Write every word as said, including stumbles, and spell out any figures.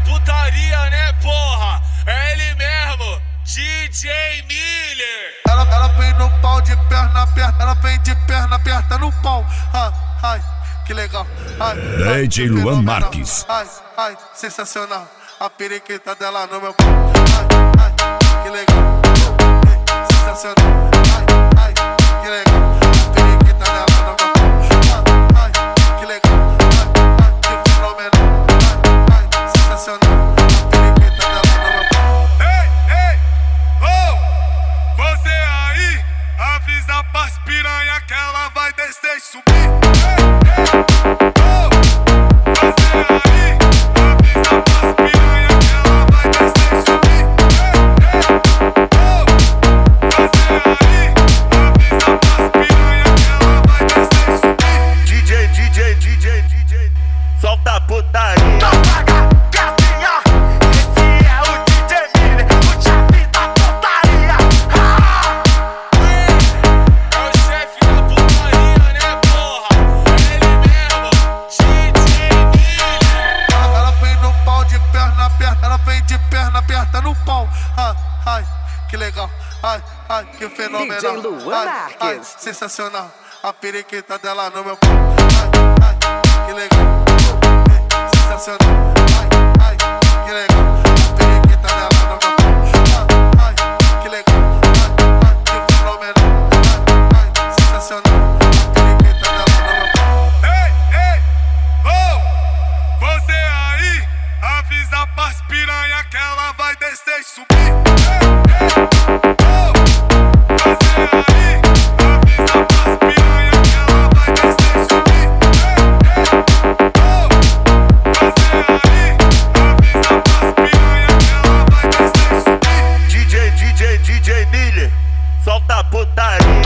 putaria, né, porra? É ele mesmo, D J Miller. Ela, ela vem no pau de perna aberta, ela vem de perna aberta no pau. Ai, ai, que legal. Ai, D J Luan Marques. Ai, ai, sensacional. A periquita dela no meu pau. Ai, ai, que legal. Sensacional. Ai, ai, que legal. A periquita dela no meu pau. Ai, ai, que legal. Ai, ai, que fenomenal. Ai, ai, sensacional. A periquita dela no meu pau. Ei, ei, oh, você aí, avisa pras piranha que ela vai descer e subir. Ei, ei, oh, você aí, avisa pras piranha que ela vai descer e subir. Ei, ei, oh, você aí, avisa pras piranha que ela vai descer e subir. D J, D J, D J, D J, solta a putaria. Ela vem de perna aberta no pau. Ai, ai, que legal. Ai, ai, que fenomenal. D J Luan ai, Marques. ai, sensacional. A periquita dela no meu pau. Ai, ai, que legal. Sensacional. Ai, ai, que legal. A periquita dela no meu pau. Ai, ai, que legal. Ai, ai, que fenomenal. Ai, ai, sensacional. A periquita dela no meu pau. Ei, ei, oh, você aí, avisa pras piranha que ela vai descer e subir. Ei, ei, oh, você aí, avisa pras piranha que ela vai descer e subir. Ei, ei, oh, você aí, avisa pras piranha que ela vai descer e subir. D J, D J, D J Miller, solta a putaria.